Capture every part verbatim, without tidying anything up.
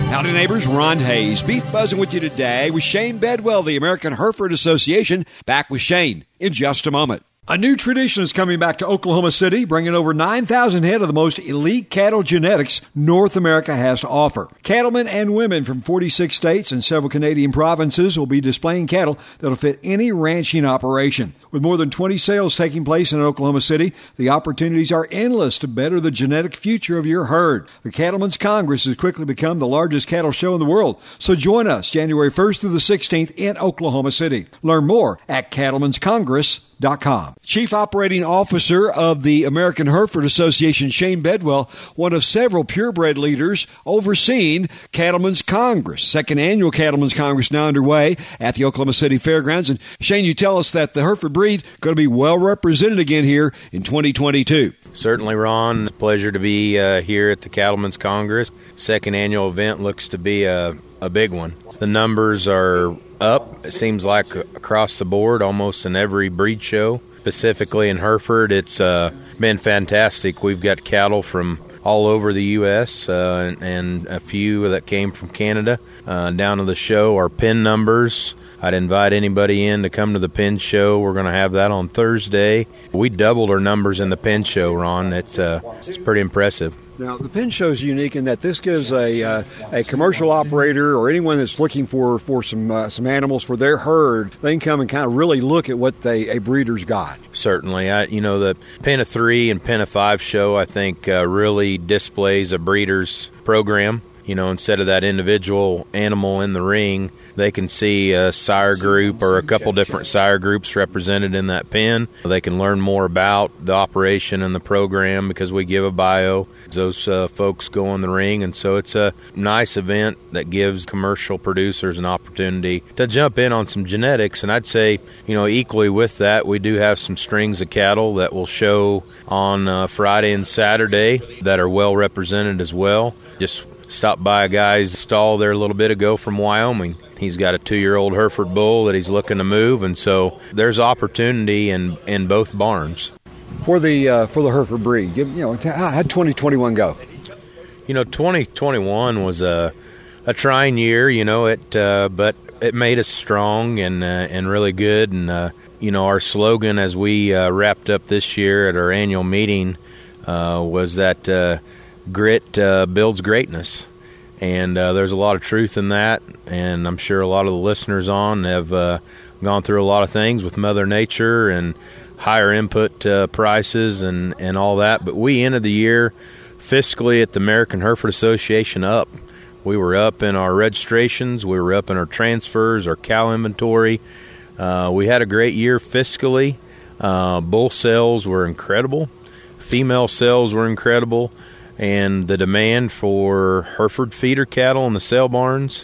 Howdy, neighbors. Ron Hayes. Beef buzzing with you today with Shane Bedwell, the American Hereford Association. Back with Shane in just a moment. A new tradition is coming back to Oklahoma City, bringing over nine thousand head of the most elite cattle genetics North America has to offer. Cattlemen and women from forty-six states and several Canadian provinces will be displaying cattle that'll fit any ranching operation. With more than twenty sales taking place in Oklahoma City, the opportunities are endless to better the genetic future of your herd. The Cattlemen's Congress has quickly become the largest cattle show in the world, so join us January first through the sixteenth in Oklahoma City. Learn more at cattlemans congress dot com. Chief Operating Officer of the American Hereford Association, Shane Bedwell, one of several purebred leaders overseeing Cattlemen's Congress. Second annual Cattlemen's Congress now underway at the Oklahoma City Fairgrounds. And Shane, you tell us that the Hereford breed going to be well represented again here in twenty twenty-two. Certainly, Ron. Pleasure to be uh, here at the Cattlemen's Congress. Second annual event looks to be a, a big one. The numbers are up, it seems like, across the board, almost in every breed show. Specifically in Hereford, it's uh, been fantastic. We've got cattle from all over the U S uh, and, and a few that came from Canada uh, down to the show. Our pin numbers, I'd invite anybody in to come to the pin show. We're going to have that on Thursday. We doubled our numbers in the pin show, Ron. It's, uh, it's pretty impressive. Now, the pin show is unique in that this gives a uh, a commercial operator or anyone that's looking for, for some uh, some animals for their herd, they can come and kind of really look at what they, a breeder's got. Certainly. I, you know, the Pin of Three and Pin of Five show, I think, uh, really displays a breeder's program. You know, instead of that individual animal in the ring, they can see a sire group or a couple different sire groups represented in that pen. They can learn more about the operation and the program because we give a bio. Those uh, folks go in the ring, and so it's a nice event that gives commercial producers an opportunity to jump in on some genetics. And I'd say, you know, equally with that, we do have some strings of cattle that will show on uh, Friday and Saturday that are well represented as well. Just stopped by a guy's stall there a little bit ago from Wyoming. He's got a two-year-old Hereford bull that he's looking to move, and so there's opportunity in, in both barns. For the uh, for the Hereford breed, you know, how'd twenty twenty-one go? You know, twenty twenty-one was a a trying year. You know it, uh, but it made us strong and uh, and really good. And uh, you know, our slogan as we uh, wrapped up this year at our annual meeting uh, was that uh, grit uh, builds greatness. And uh, there's a lot of truth in that, and I'm sure a lot of the listeners on have uh, gone through a lot of things with Mother Nature and higher input uh, prices and, and all that. But we ended the year fiscally at the American Hereford Association up. We were up in our registrations. We were up in our transfers, our cow inventory. Uh, we had a great year fiscally. Uh, bull sales were incredible. Female sales were incredible. And the demand for Hereford feeder cattle in the sale barns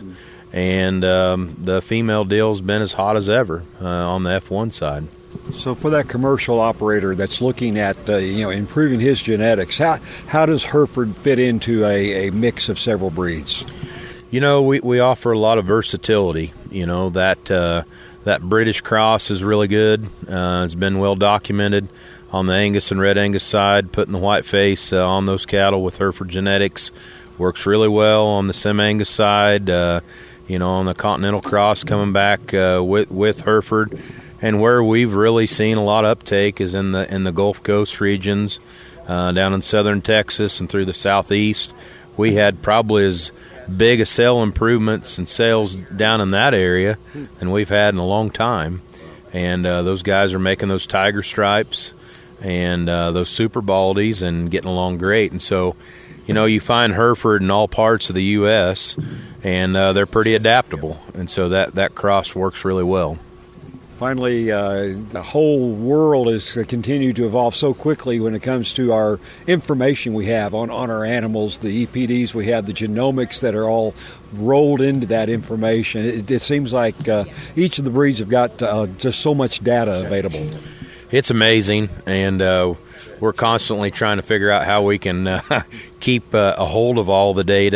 and um, the female deal's been as hot as ever uh, on the F one side. So for that commercial operator that's looking at uh, you know improving his genetics, how how does Hereford fit into a, a mix of several breeds? You know, we, we offer a lot of versatility. You know, that uh, that British cross is really good. Uh, it's been well documented on the Angus and Red Angus side. Putting the white face uh, on those cattle with Hereford genetics works really well. On the Sem-Angus side, uh, you know, on the Continental cross coming back uh, with with Hereford. And where we've really seen a lot of uptake is in the in the Gulf Coast regions, uh, down in southern Texas and through the southeast. We had probably as big a sale improvements and sales down in that area than we've had in a long time. And uh, those guys are making those tiger stripes and uh, those super baldies and getting along great. And so, you know, you find Hereford in all parts of the U S, and uh, they're pretty adaptable. And so that, that cross works really well. Finally, uh, the whole world has continued to evolve so quickly when it comes to our information we have on, on our animals, the E P Ds we have, the genomics that are all rolled into that information. It, it seems like uh, each of the breeds have got uh, just so much data available. It's amazing, and uh, we're constantly trying to figure out how we can uh, keep uh, a hold of all the data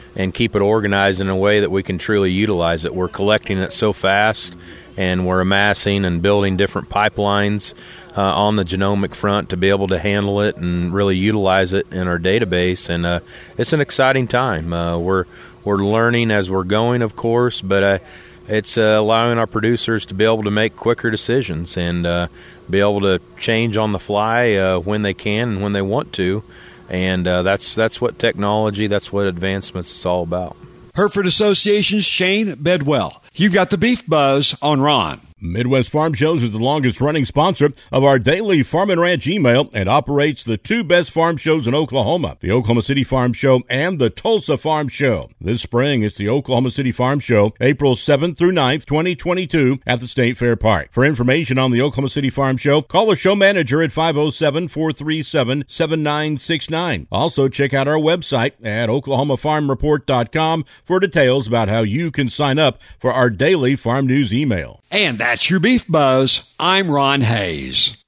and keep it organized in a way that we can truly utilize it. We're collecting it so fast, and we're amassing and building different pipelines uh, on the genomic front to be able to handle it and really utilize it in our database. And uh, it's an exciting time. Uh, we're we're learning as we're going, of course, but uh, it's uh, allowing our producers to be able to make quicker decisions and uh, be able to change on the fly uh, when they can and when they want to. And uh, that's that's what technology, that's what advancements is all about. Hereford Association's Shane Bedwell. You've got the Beef Buzz on Ron. Midwest Farm Shows is the longest-running sponsor of our daily Farm and Ranch email and operates the two best farm shows in Oklahoma, the Oklahoma City Farm Show and the Tulsa Farm Show. This spring, it's the Oklahoma City Farm Show, April seventh through ninth, twenty twenty-two, at the State Fair Park. For information on the Oklahoma City Farm Show, call the show manager at five oh seven, four three seven, seven nine six nine. Also, check out our website at oklahoma farm report dot com for details about how you can sign up for our daily farm news email. And that's your Beef Buzz. I'm Ron Hayes.